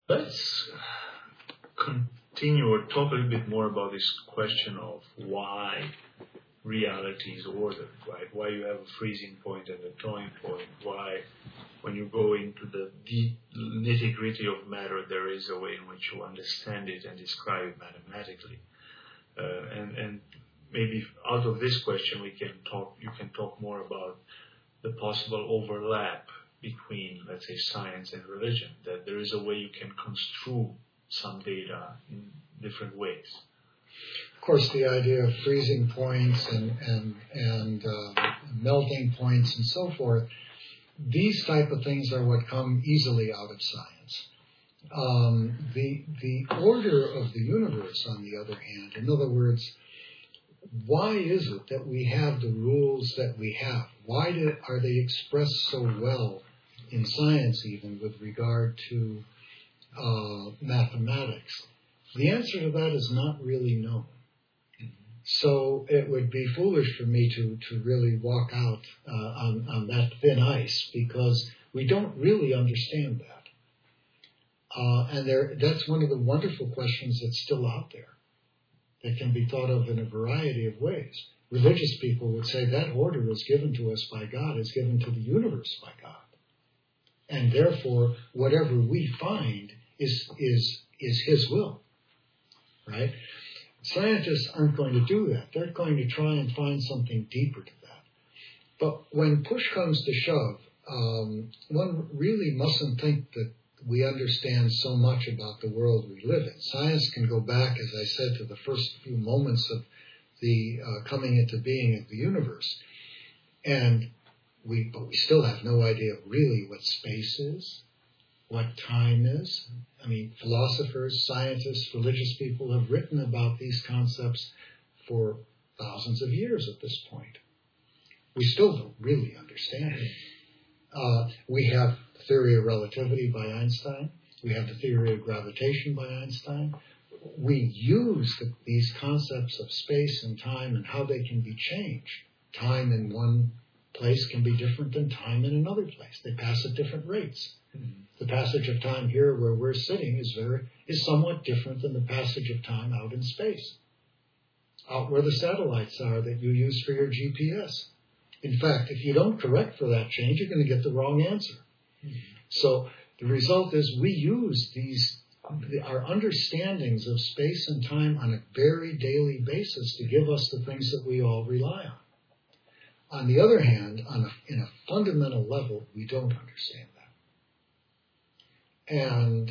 Let's continue or talk a little bit more about this question of why reality is ordered, right? Why you have a freezing point and a thawing point, why when you go into the deep nitty-gritty of matter, there is a way in which you understand it and describe it mathematically. And maybe out of this question you can talk more about the possible overlap between, let's say, science and religion, that there is a way you can construe some data in different ways. Of course, the idea of freezing points and melting points and so forth, these type of things are what come easily out of science. The order of the universe, on the other hand, in other words, why is it that we have the rules that we have? Why are they expressed so well in science, even with regard to mathematics? The answer to that is not really known. So it would be foolish for me to really walk out on that thin ice, because we don't really understand that. And that's one of the wonderful questions that's still out there that can be thought of in a variety of ways. Religious people would say that order is given to us by God, is given to the universe by God. And therefore, whatever we find is His will, right? Scientists aren't going to do that. They're going to try and find something deeper to that. But when push comes to shove, one really mustn't think that we understand so much about the world we live in. Science can go back, as I said, to the first few moments of the coming into being of the universe. But we still have no idea really what space is, what time is. I mean, philosophers, scientists, religious people have written about these concepts for thousands of years at this point. We still don't really understand it. We have the theory of relativity by Einstein. We have the theory of gravitation by Einstein. We use these concepts of space and time and how they can be changed. Time in one place can be different than time in another place. They pass at different rates. The passage of time here where we're sitting is somewhat different than the passage of time out in space, out where the satellites are that you use for your GPS. In fact, if you don't correct for that change, you're going to get the wrong answer. So the result is we use our understandings of space and time on a very daily basis to give us the things that we all rely on. On the other hand, in a fundamental level, we don't understand that. And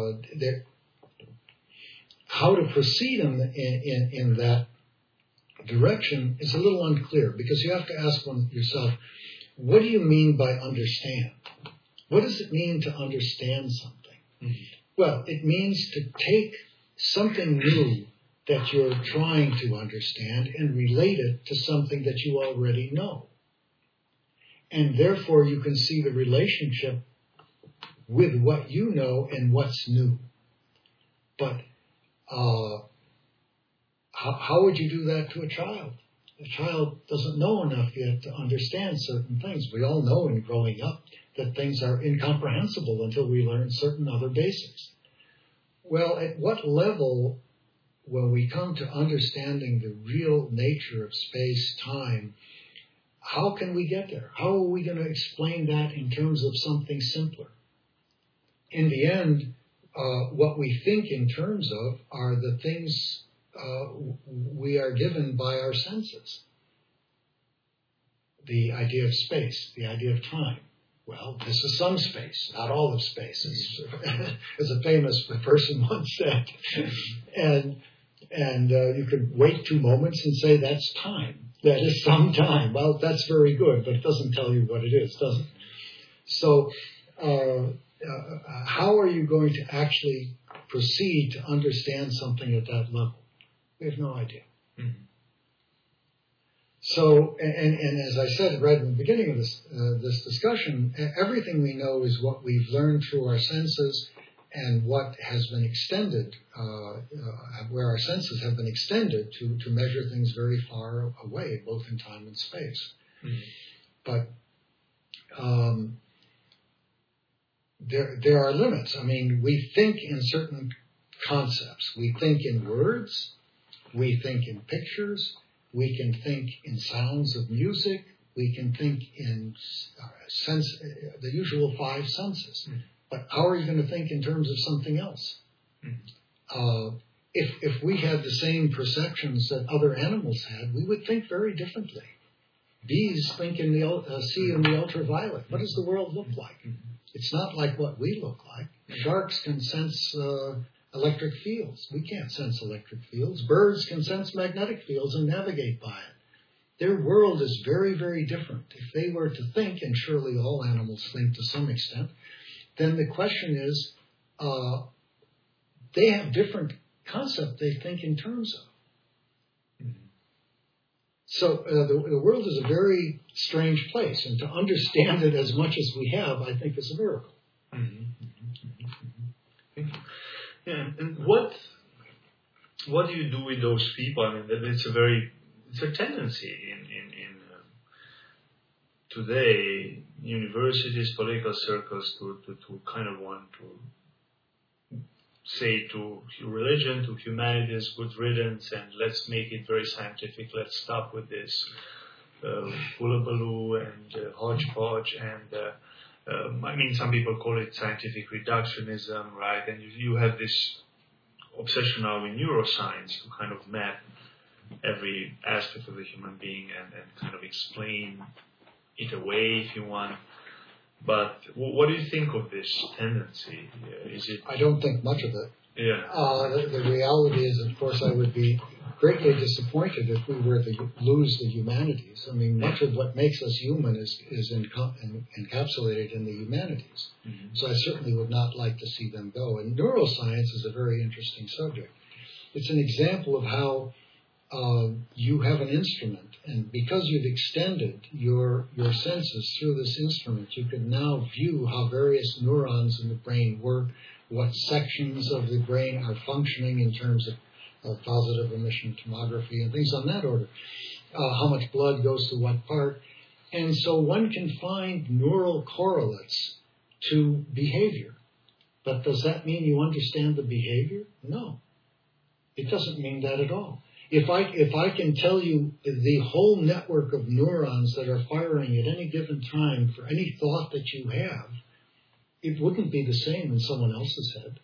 how to proceed in that direction is a little unclear, because you have to ask yourself, what do you mean by understand? What does it mean to understand something? Mm-hmm. Well, it means to take something new that you're trying to understand and relate it to something that you already know. And therefore you can see the relationship with what you know and what's new. But how would you do that to a child? A child doesn't know enough yet to understand certain things. We all know in growing up that things are incomprehensible until we learn certain other basics. Well, at what level, when we come to understanding the real nature of space, time, how can we get there? How are we going to explain that in terms of something simpler? In the end, what we think in terms of are the things we are given by our senses. The idea of space, the idea of time. Well, this is some space, not all of space, as a famous person once said. And you could wait 2 moments and say that's time. That is some time. Well, that's very good, but it doesn't tell you what it is, does it? So how are you going to actually proceed to understand something at that level? We have no idea. Mm-hmm. So, and as I said right in the beginning of this discussion, everything we know is what we've learned through our senses and what has been extended, where our senses have been extended to measure things very far away, both in time and space. Mm-hmm. But there are limits. I mean, we think in certain concepts. We think in words. We think in pictures. We can think in sounds of music. We can think in the usual five senses. But how are you going to think in terms of something else? If we had the same perceptions that other animals had, we would think very differently. Bees think in the see in the ultraviolet. What does the world look like? It's not like what we look like. Sharks can sense electric fields. We can't sense electric fields. Birds can sense magnetic fields and navigate by it. Their world is very, very different. If they were to think, and surely all animals think to some extent, then the question is, they have different concepts they think in terms of. So the world is a very strange place, and to understand it as much as we have, I think, is a miracle. Yeah, and what do you do with those people? I mean, it's a tendency in today universities, political circles to kind of want to say to religion, to humanities, good riddance, and let's make it very scientific. Let's stop with this hullabaloo and hodgepodge. And I mean, some people call it scientific reductionism, right? And you have this obsession now in neuroscience to kind of map every aspect of the human being and kind of explain it away, if you want. But what do you think of this tendency? Is it? I don't think much of it. Yeah. The reality is, of course, I would be greatly disappointed if we were to lose the humanities. I mean, much of what makes us human is encapsulated in the humanities. Mm-hmm. So I certainly would not like to see them go. And neuroscience is a very interesting subject. It's an example of how you have an instrument, and because you've extended your senses through this instrument, you can now view how various neurons in the brain work, what sections of the brain are functioning in terms of positive emission tomography and things on that order, how much blood goes to what part. And so one can find neural correlates to behavior. But does that mean you understand the behavior? No. It doesn't mean that at all. If I can tell you the whole network of neurons that are firing at any given time for any thought that you have, it wouldn't be the same in someone else's head,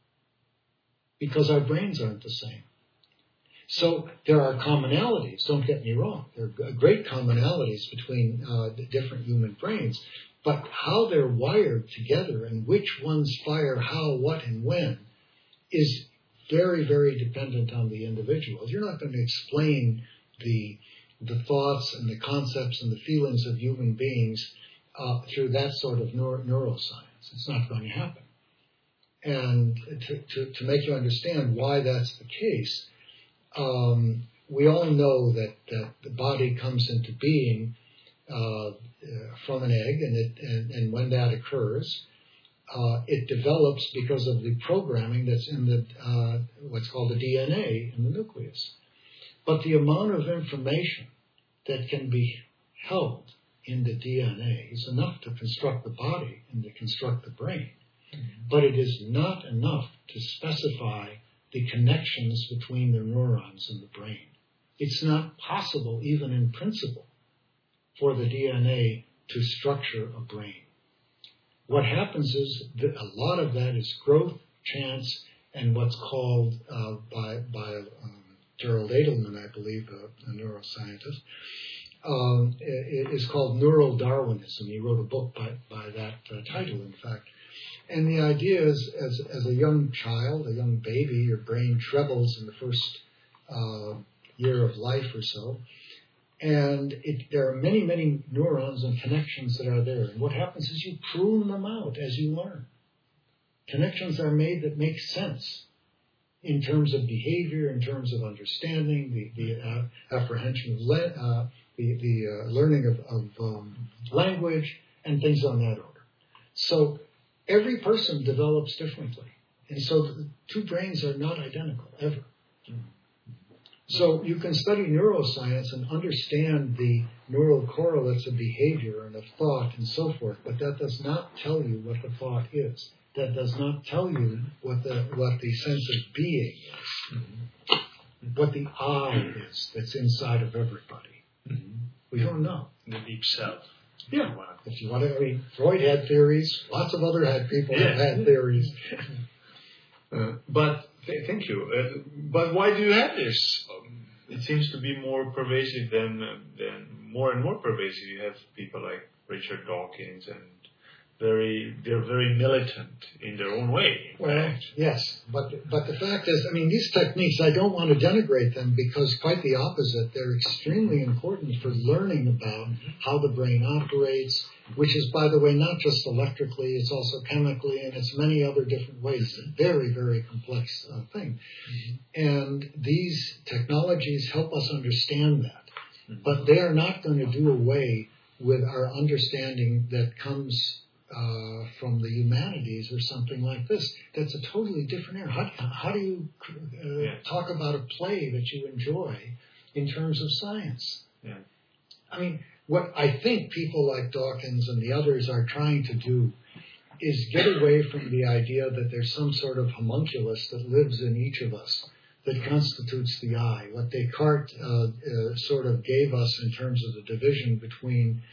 because our brains aren't the same. So there are commonalities, don't get me wrong. There are great commonalities between the different human brains, but how they're wired together and which ones fire how, what, and when is very, very dependent on the individual. You're not going to explain the thoughts and the concepts and the feelings of human beings through that sort of neuroscience. It's not going to happen. And to make you understand why that's the case, we all know that the body comes into being from an egg, and when that occurs, it develops because of the programming that's in the what's called the DNA in the nucleus. But the amount of information that can be held in the DNA is enough to construct the body and to construct the brain. Mm-hmm. But it is not enough to specify the connections between the neurons in the brain. It's not possible, even in principle, for the DNA to structure a brain. What happens is that a lot of that is growth, chance, and what's called by Gerald Edelman, I believe, a neuroscientist, it is called neural Darwinism. He wrote a book by that title, in fact. And the idea is, as a young child, a young baby, your brain trebles in the first year of life or so. And there are many, many neurons and connections that are there. And what happens is you prune them out as you learn. Connections are made that make sense in terms of behavior, in terms of understanding, the apprehension of the learning of language, and things on that order. So every person develops differently. And so the two brains are not identical, ever. So you can study neuroscience and understand the neural correlates of behavior and of thought and so forth, but that does not tell you what the thought is. That does not tell you what the sense of being is, what the I is that's inside of everybody. We don't know. The deep self. Yeah. If you want to, I mean, Freud had theories. Lots of other people have had theories. Thank you. But why do you have this? It seems to be more pervasive than more and more pervasive. You have people like Richard Dawkins, and they're very militant in their own way. Well, yes, but the fact is, I mean, these techniques, I don't want to denigrate them because quite the opposite. They're extremely important for learning about how the brain operates, which is, by the way, not just electrically, it's also chemically, and it's many other different ways. It's a very, very complex thing. And these technologies help us understand that. But they are not going to do away with our understanding that comes from the humanities or something like this. That's a totally different area. How do you talk about a play that you enjoy in terms of science? Yeah. I mean, what I think people like Dawkins and the others are trying to do is get away from the idea that there's some sort of homunculus that lives in each of us that constitutes the I. What Descartes sort of gave us in terms of the division between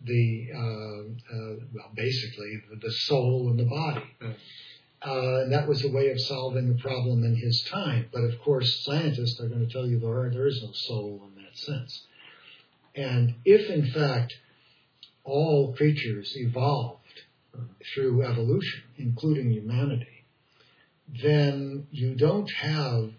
basically the soul and the body. And that was a way of solving the problem in his time. But of course, scientists are going to tell you there is no soul in that sense. And if, in fact, all creatures evolved through evolution, including humanity, then you don't have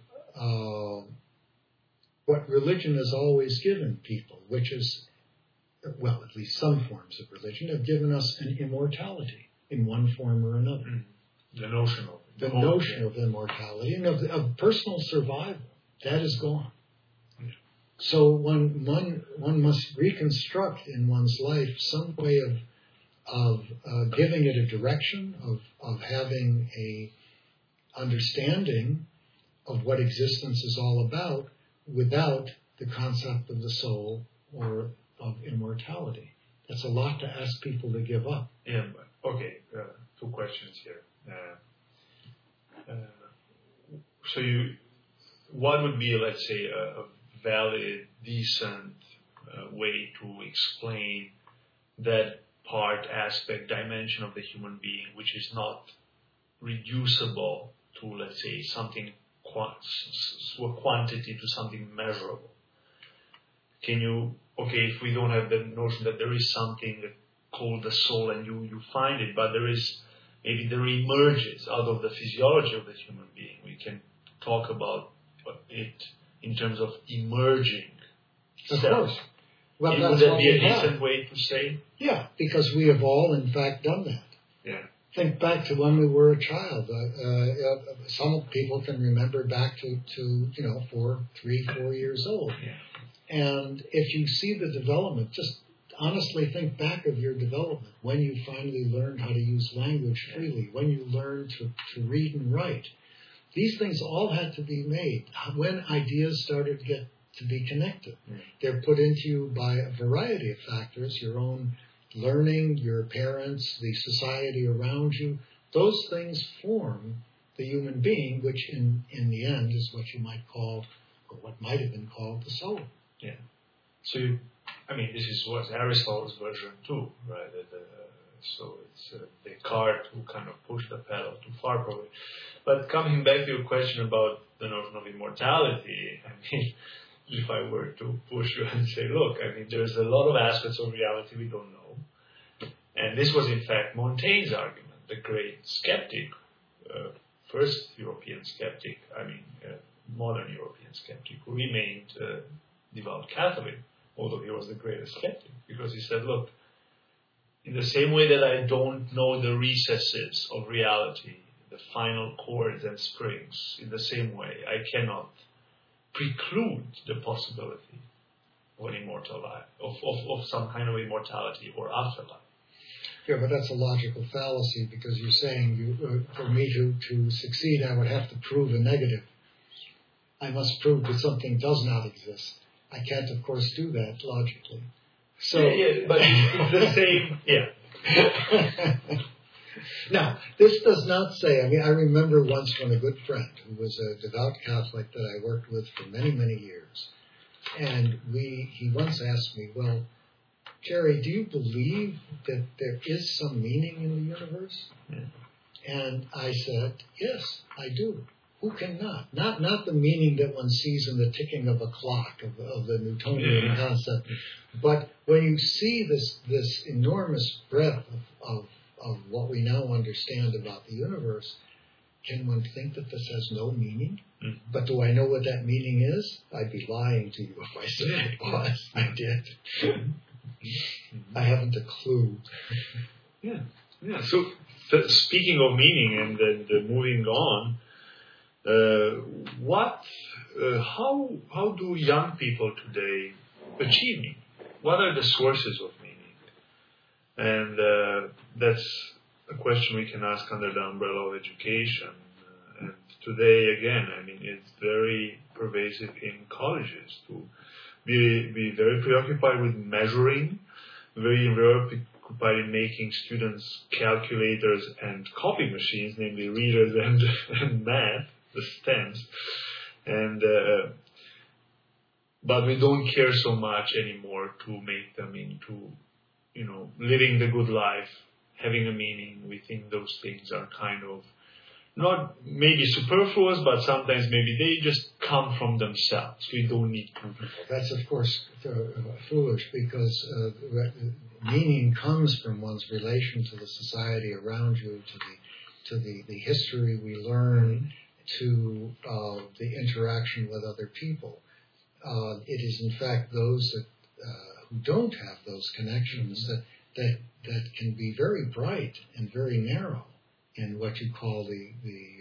what religion has always given people, which is, well, at least some forms of religion have given us an immortality in one form or another. The notion of immortality and of personal survival, that is gone. So one must reconstruct in one's life some way of giving it a direction, of having a understanding of what existence is all about without the concept of the soul or of immortality. That's a lot to ask people to give up. Yeah. Okay. Two questions here. What would be, let's say, a valid, decent way to explain that part, aspect, dimension of the human being, which is not reducible to, let's say, something quantity, to something measurable? If we don't have the notion that there is something called the soul and you find it, but there emerges out of the physiology of the human being. We can talk about it in terms of emerging. Of course. Well, would that be a decent way to say? Yeah, because we have all, in fact, done that. Yeah. Think back to when we were a child. Some people can remember back to 3-4 years old. Yeah. And if you see the development, just honestly think back of your development, when you finally learned how to use language freely, when you learned to read and write. These things all had to be made when ideas started to get to be connected. They're put into you by a variety of factors, your own learning, your parents, the society around you. Those things form the human being, which in the end is what you might call, or what might have been called, the soul. Yeah. So, this is what Aristotle's version too, right? So it's Descartes who kind of pushed the pedal too far, probably. But coming back to your question about the notion of immortality, if I were to push you and say, look, there's a lot of aspects of reality we don't know. And this was, in fact, Montaigne's argument, the great skeptic, first European skeptic, modern European skeptic, who remained devout Catholic, although he was the greatest skeptic, because he said, look, in the same way that I don't know the recesses of reality, the final chords and springs, in the same way, I cannot preclude the possibility of an immortal life, of some kind of immortality or afterlife. Yeah, but that's a logical fallacy, because you're saying for me to succeed, I would have to prove a negative. I must prove that something does not exist. I can't, of course, do that logically. So, but it's the same. Yeah. Now, this does not say, I remember once when a good friend who was a devout Catholic that I worked with for many, many years, and he once asked me, well, Jerry, do you believe that there is some meaning in the universe? Yeah. And I said, yes, I do. Who cannot? Not the meaning that one sees in the ticking of a clock of the Newtonian concept, but when you see this enormous breadth of what we now understand about the universe, can one think that this has no meaning? Mm-hmm. But do I know what that meaning is? I'd be lying to you if I said it was. I did. Mm-hmm. I haven't a clue. Yeah. So speaking of meaning and then moving on, how do young people today achieve meaning? What are the sources of meaning? And that's a question we can ask under the umbrella of education. And today, again, it's very pervasive in colleges to be very preoccupied with measuring, very preoccupied in making students calculators and copy machines, namely readers and math, the STEMs. And but we don't care so much anymore to make them into living the good life, having a meaning. We think those things are kind of not maybe superfluous, but sometimes maybe they just come from themselves. We don't need to. That's, of course, foolish, because meaning comes from one's relation to the society around you, to the history we learn, to the interaction with other people. It is, in fact, those that who don't have those connections that can be very bright and very narrow in what you call the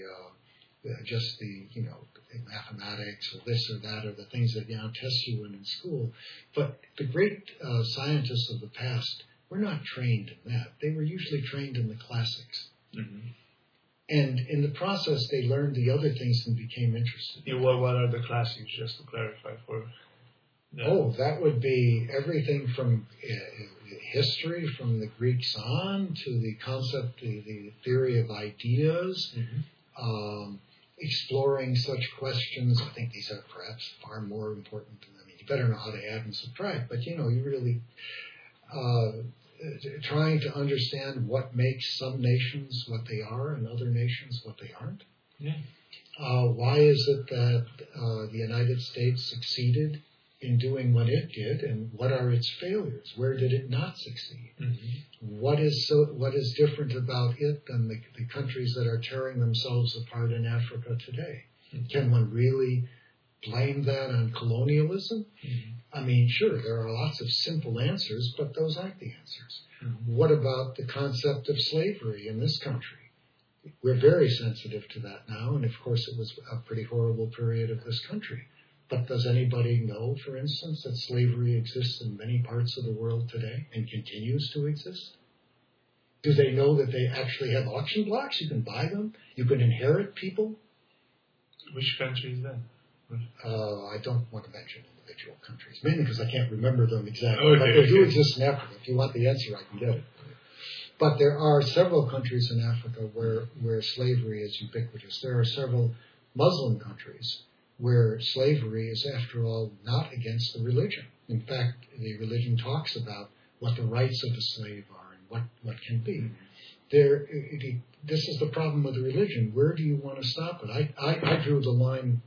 mathematics or this or that, or the things that now test you in school. But the great scientists of the past were not trained in that. They were usually trained in the classics. Mm-hmm. And in the process, they learned the other things and became interested. What are the classics, just to clarify for... Yeah. Oh, that would be everything from history, from the Greeks on, to the concept, the theory of ideas, mm-hmm. Exploring such questions. I think these are perhaps far more important. You better know how to add and subtract, but you really trying to understand what makes some nations what they are and other nations what they aren't. Yeah. Why is it that the United States succeeded in doing what it did, and what are its failures? Where did it not succeed? Mm-hmm. What is different about it than the countries that are tearing themselves apart in Africa today? Mm-hmm. Can one really blame that on colonialism? Mm-hmm. Sure, there are lots of simple answers, but those aren't the answers. Mm-hmm. What about the concept of slavery in this country? We're very sensitive to that now, and of course it was a pretty horrible period of this country. But does anybody know, for instance, that slavery exists in many parts of the world today and continues to exist? Do they know that they actually have auction blocks? You can buy them. You can inherit people. Which country is that? I don't want to mention individual countries, mainly because I can't remember them exactly. Okay, but they do exist in Africa. If you want the answer, I can get it. But there are several countries in Africa where slavery is ubiquitous. There are several Muslim countries where slavery is, after all, not against the religion. In fact, the religion talks about what the rights of the slave are and what can be. This is the problem with the religion. Where do you want to stop it? I drew the line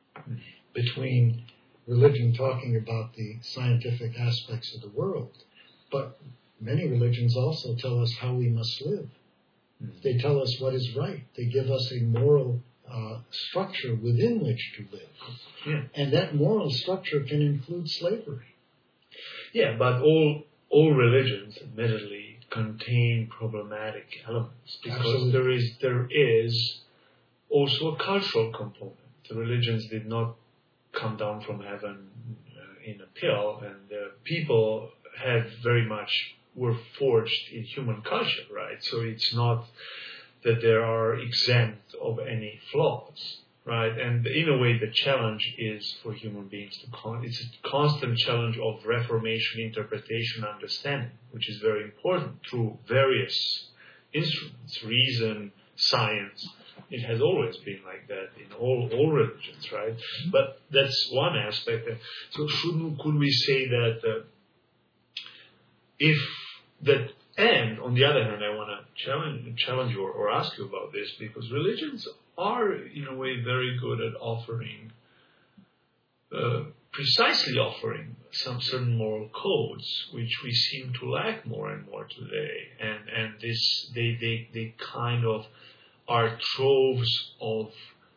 between religion talking about the scientific aspects of the world, but many religions also tell us how we must live. They tell us what is right. They give us a moral structure within which to live. Yeah. And that moral structure can include slavery. Yeah, but all religions, admittedly, contain problematic elements, because Absolutely. there is also a cultural component. The religions did not come down from heaven in a pill, and the people were forged in human culture, right? So it's not that they are exempt of any flaws, right? And in a way, the challenge is for human beings it's a constant challenge of reformation, interpretation, understanding, which is very important through various instruments, reason, science. It has always been like that in all religions, right? But that's one aspect. So could we say that and on the other hand, I want to challenge you or ask you about this, because religions are in a way very good at precisely offering some certain moral codes, which we seem to lack more and more today. And this they kind of are troves of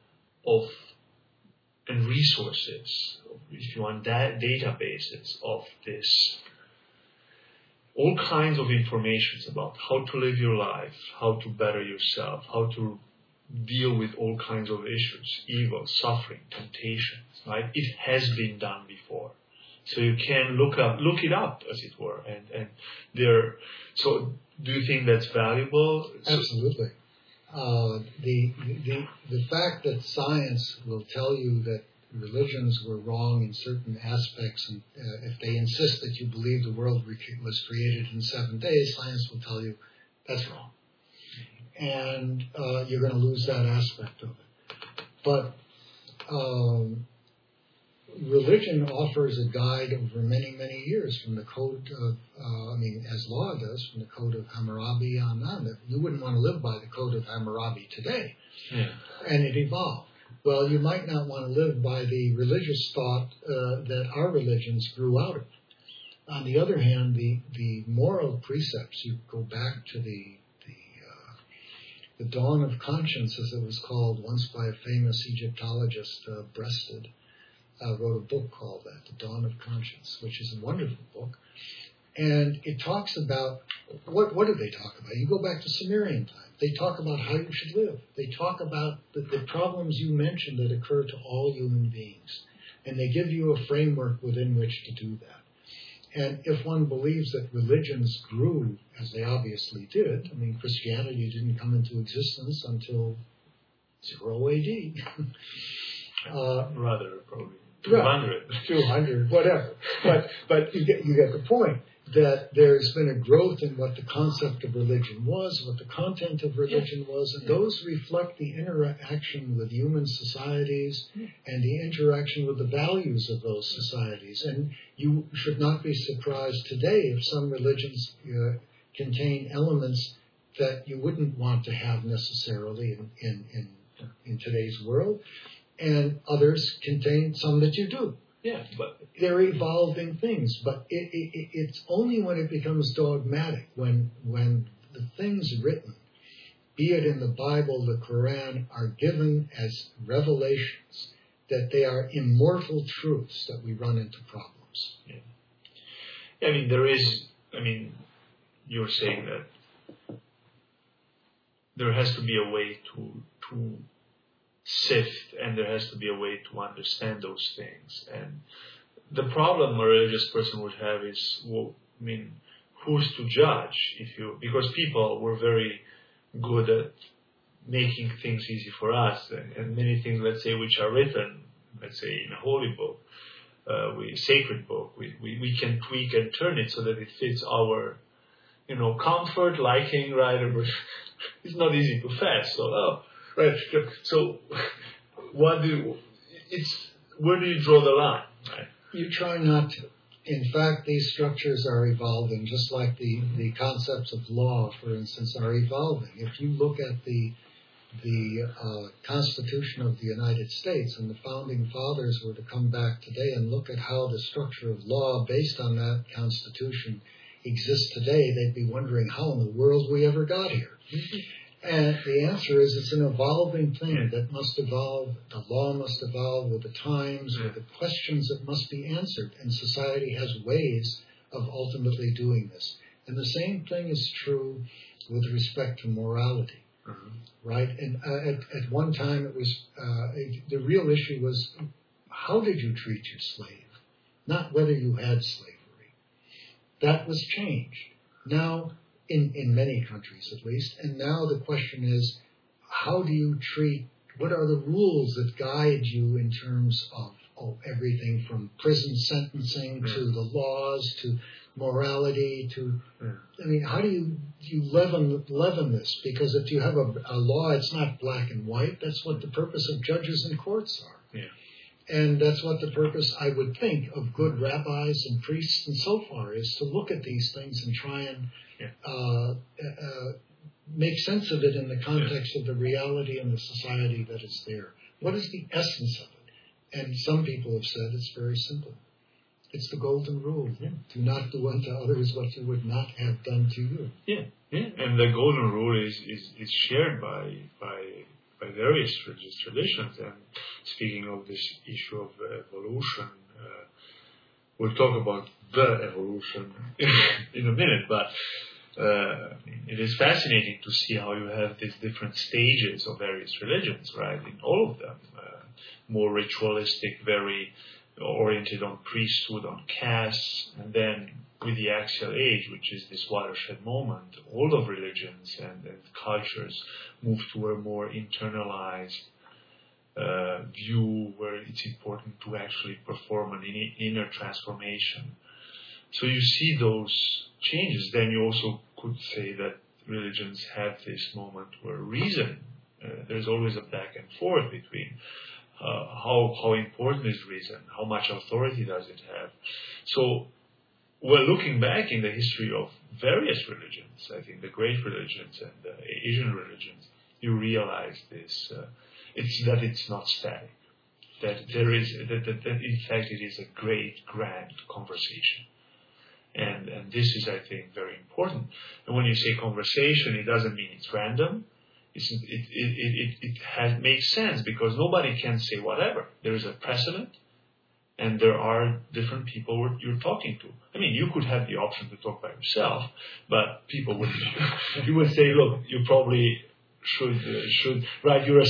and resources, if you want, databases of this. All kinds of informations about how to live your life, how to better yourself, how to deal with all kinds of issues, evil, suffering, temptations, right? It has been done before. So you can look it up, as it were. And there. So do you think that's valuable? Absolutely. The fact that science will tell you that religions were wrong in certain aspects, and if they insist that you believe the world was created in 7 days, science will tell you that's wrong. And you're going to lose that aspect of it. But religion offers a guide over many, many years from the Code of, as law does, from the Code of Hammurabi on. You wouldn't want to live by the Code of Hammurabi today. Yeah. And it evolved. Well, you might not want to live by the religious thought that our religions grew out of. On the other hand, the moral precepts, you go back to the dawn of conscience, as it was called once by a famous Egyptologist, Breasted, wrote a book called that, The Dawn of Conscience, which is a wonderful book. And it talks about, what do they talk about? You go back to Sumerian time. They talk about how you should live. They talk about the problems you mentioned that occur to all human beings. And they give you a framework within which to do that. And if one believes that religions grew, as they obviously did, Christianity didn't come into existence until 0 AD. Rather, probably 200. 200, whatever. But you get the point. That there's been a growth in what the concept of religion was, what the content of religion was, and those reflect the interaction with human societies and the interaction with the values of those societies. And you should not be surprised today if some religions contain elements that you wouldn't want to have necessarily in today's world, and others contain some that you do. Yeah, but they're evolving things, but it's only when it becomes dogmatic, when the things written, be it in the Bible, the Quran, are given as revelations, that they are immortal truths, that we run into problems. Yeah. You're saying that there has to be a way to sift, and there has to be a way to understand those things. And the problem a religious person would have is, who's to judge? Because people were very good at making things easy for us, and many things, let's say, which are written, let's say, in a holy book, sacred book, we can tweak and turn it so that it fits our, comfort, liking, right? It's not easy to fast, right. So, where do you draw the line? Right? You try not to. In fact, these structures are evolving, just like the concepts of law, for instance, are evolving. If you look at the Constitution of the United States, and the Founding Fathers were to come back today and look at how the structure of law based on that Constitution exists today, they'd be wondering how in the world we ever got here. Mm-hmm. And the answer is it's an evolving thing that must evolve. The law must evolve with the times, with the questions that must be answered. And society has ways of ultimately doing this. And the same thing is true with respect to morality, right? And at one time it was, the real issue was, how did you treat your slave? Not whether you had slavery. That was changed. Now, in many countries at least, and now the question is, how do you treat what are the rules that guide you in terms of everything from prison sentencing to the laws to morality to, I mean, how do you leaven this? Because if you have a law, it's not black and white. That's what the purpose of judges and courts are. Yeah. And that's what the purpose, I would think, of good rabbis and priests and so far is to look at these things and try and make sense of it in the context of the reality and the society that is there. What is the essence of it? And some people have said it's very simple. It's the golden rule. Yeah. Do not do unto others what you would not have done to you. Yeah, yeah. And the golden rule is shared by various religious traditions. And speaking of this issue of evolution, we'll talk about the evolution in a minute, but it is fascinating to see how you have these different stages of various religions, right? In all of them, more ritualistic, very oriented on priesthood, on castes, and then with the axial age, which is this watershed moment, all of religions and cultures move to a more internalized view where it's important to actually perform an inner transformation. So you see those changes. Then you also could say that religions have this moment where reason, there's always a back and forth between how important is reason, how much authority does it have. So we're looking back in the history of various religions, I think the great religions and the Asian religions, you realize this, it's not static, that there is, that in fact it is a great, grand conversation. And this is, I think, very important. And when you say conversation, it doesn't mean it's random. It makes sense because nobody can say whatever. There is a precedent, and there are different people you're talking to. I mean, you could have the option to talk by yourself, but people would you would say, look, you probably should right? You're a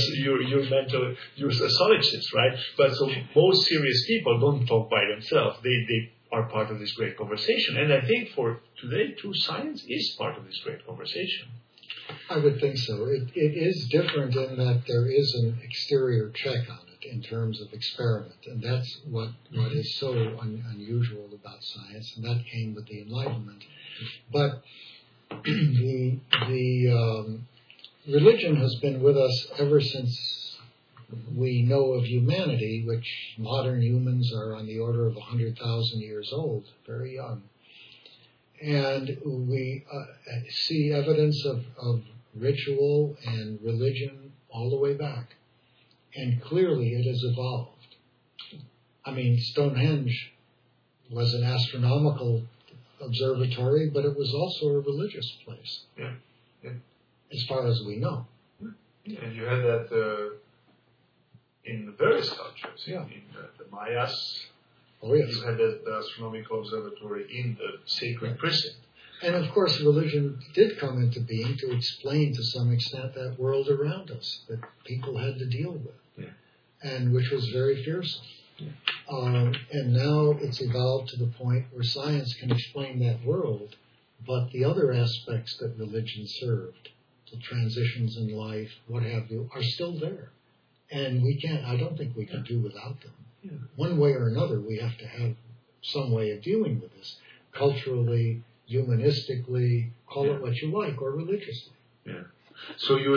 solipsist, right? But so most serious people don't talk by themselves. They are part of this great conversation, and I think for today too, science is part of this great conversation. I would think so. It is different in that there is an exterior check on it in terms of experiment, and that's what is so unusual about science, and that came with the Enlightenment. But the religion has been with us ever since we know of humanity, which modern humans are on the order of 100,000 years old, very young. And we see evidence of ritual and religion all the way back. And clearly it has evolved. I mean, Stonehenge was an astronomical observatory, but it was also a religious place. Yeah. As far as we know. Yeah, and you had that in various cultures. Yeah. In the Mayas. Oh, yes. You had the astronomical observatory in the sacred precinct. And of course, religion did come into being to explain to some extent that world around us that people had to deal with, and which was very fearsome. Yeah. And now it's evolved to the point where science can explain that world, but the other aspects that religion served, the transitions in life, what have you, are still there. And I don't think we can do without them. Yeah. One way or another, we have to have some way of dealing with this, culturally, humanistically, call it what you like, or religiously. Yeah. So you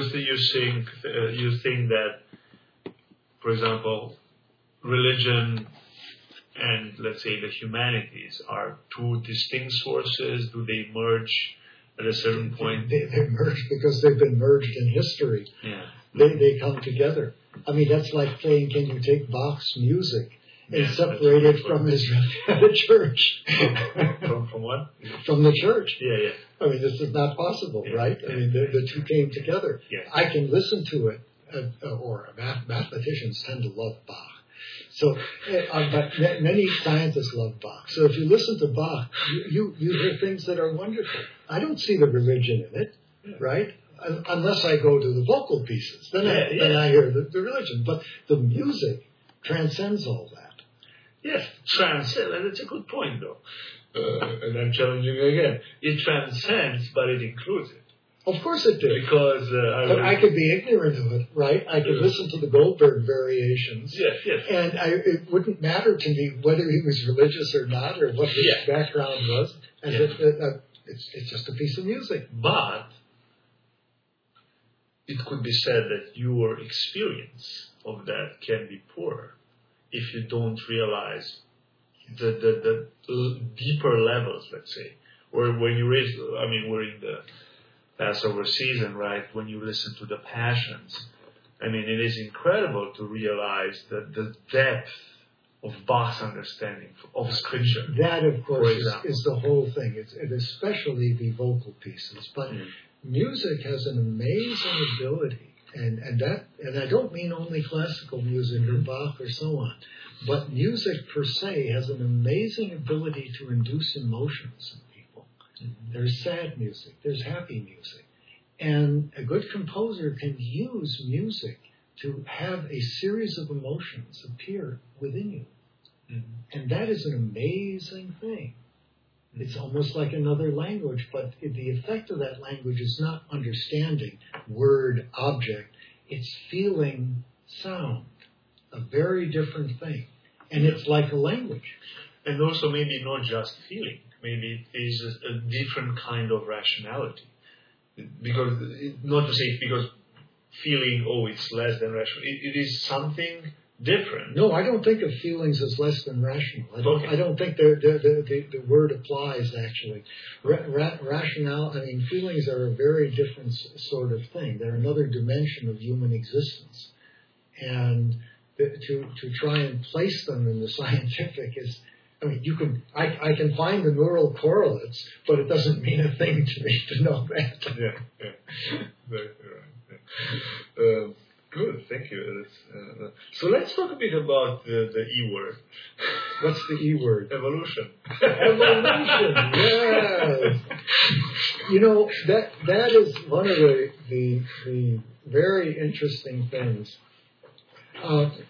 think that, for example, religion and, let's say, the humanities are two distinct sources? Do they merge at a certain point? They merge because they've been merged in history. Yeah. They come together. I mean, that's like saying, can you take Bach's music and separate it from the church? From what? From the church. Yeah. I mean, this is not possible, right? I mean, the two came together. Yeah. I can listen to it, or mathematicians tend to love Bach. So, but many scientists love Bach. So if you listen to Bach, you hear things that are wonderful. I don't see the religion in it, right? Unless I go to the vocal pieces, then I hear the religion. But the music transcends all that. Yes, transcends, and it's a good point, though. And I'm challenging you again. It transcends, but it includes it. Of course it did. Because But I could be ignorant of it, right? I could listen to the Goldberg variations. Yes. And it wouldn't matter to me whether he was religious or not, or what his background was. And it's just a piece of music. But it could be said that your experience of that can be poorer if you don't realize the deeper levels, let's say. Or when you raise, we're in the Passover season, right? When you listen to the Passions, it is incredible to realize the depth of Bach's understanding of Scripture. That, of course, is the whole thing. It's especially the vocal pieces. But music has an amazing ability, and I don't mean only classical music or Bach or so on, but music per se has an amazing ability to induce emotions in people. There's sad music, there's happy music, and a good composer can use music to have a series of emotions appear within you. And that is an amazing thing. It's almost like another language, but the effect of that language is not understanding word, object. It's feeling sound, a very different thing. And it's like a language. And also maybe not just feeling. Maybe it is a different kind of rationality. Because, not to say because feeling, it's less than rational. It is something different. No, I don't think of feelings as less than rational. I don't think the word applies, actually. Feelings are a very different sort of thing. They're another dimension of human existence. And to try and place them in the scientific is, I can find the neural correlates, but it doesn't mean a thing to me to know that. Yeah. Right. Yeah. Good, thank you. So let's talk a bit about the E word. What's the E word? Evolution. Evolution, yes. That is one of the very interesting things.